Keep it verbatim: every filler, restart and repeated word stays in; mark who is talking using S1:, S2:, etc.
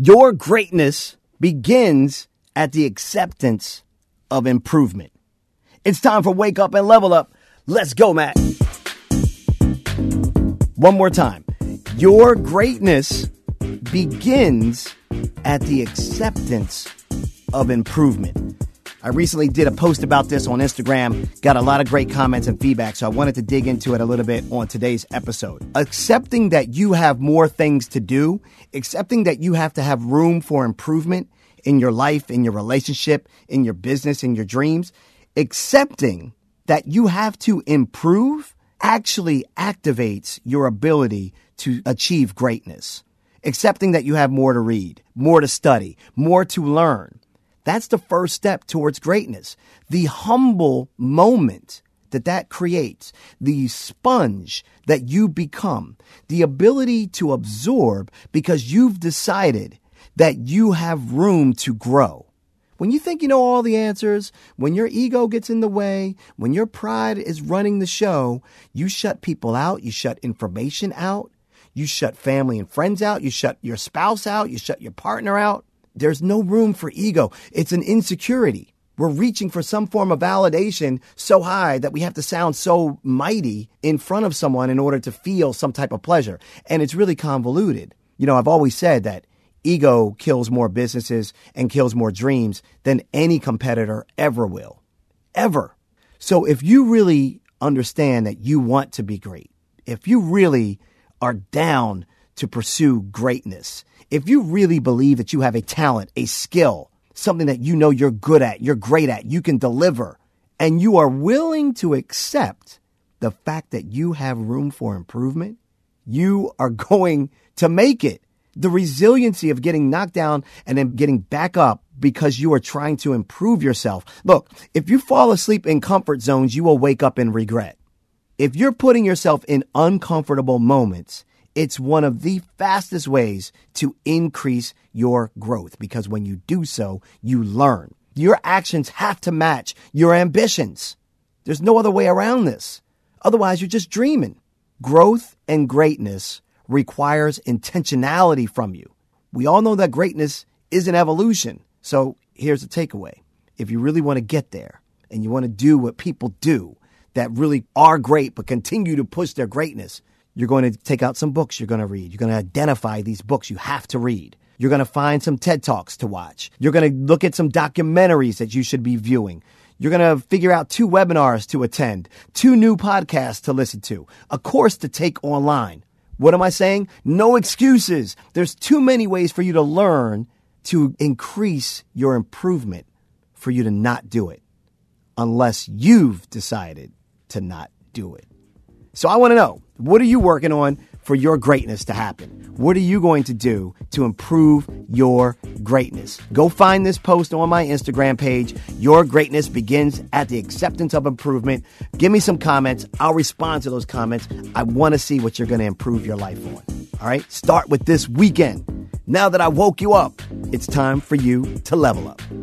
S1: Your greatness begins at the acceptance of improvement. It's time for Wake Up and Level Up. Let's go, Matt. One more time. Your greatness begins at the acceptance of improvement. I recently did a post about this on Instagram, got a lot of great comments and feedback, so I wanted to dig into it a little bit on today's episode. Accepting that you have more things to do, accepting that you have to have room for improvement in your life, in your relationship, in your business, in your dreams, accepting that you have to improve actually activates your ability to achieve greatness. Accepting that you have more to read, more to study, more to learn. That's the first step towards greatness. The humble moment that that creates, the sponge that you become, the ability to absorb because you've decided that you have room to grow. When you think you know all the answers, when your ego gets in the way, when your pride is running the show, you shut people out, you shut information out, you shut family and friends out, you shut your spouse out, you shut your partner out. There's no room for ego. It's an insecurity. We're reaching for some form of validation so high that we have to sound so mighty in front of someone in order to feel some type of pleasure. And it's really convoluted. You know, I've always said that ego kills more businesses and kills more dreams than any competitor ever will. Ever. So if you really understand that you want to be great, if you really are down to pursue greatness, if you really believe that you have a talent, a skill, something that you know you're good at, you're great at, you can deliver, and you are willing to accept the fact that you have room for improvement, you are going to make it. The resiliency of getting knocked down and then getting back up because you are trying to improve yourself. Look, if you fall asleep in comfort zones, you will wake up in regret. If you're putting yourself in uncomfortable moments, it's one of the fastest ways to increase your growth because when you do so, you learn. Your actions have to match your ambitions. There's no other way around this. Otherwise, you're just dreaming. Growth and greatness requires intentionality from you. We all know that greatness is an evolution. So here's the takeaway. If you really want to get there and you want to do what people do that really are great but continue to push their greatness, you're going to take out some books you're going to read. You're going to identify these books you have to read. You're going to find some TED Talks to watch. You're going to look at some documentaries that you should be viewing. You're going to figure out two webinars to attend, two new podcasts to listen to, a course to take online. What am I saying? No excuses. There's too many ways for you to learn to increase your improvement for you to not do it unless you've decided to not do it. So I want to know, what are you working on for your greatness to happen? What are you going to do to improve your greatness? Go find this post on my Instagram page. Your greatness begins at the acceptance of improvement. Give me some comments. I'll respond to those comments. I want to see what you're going to improve your life on. All right? Start with this weekend. Now that I woke you up, it's time for you to level up.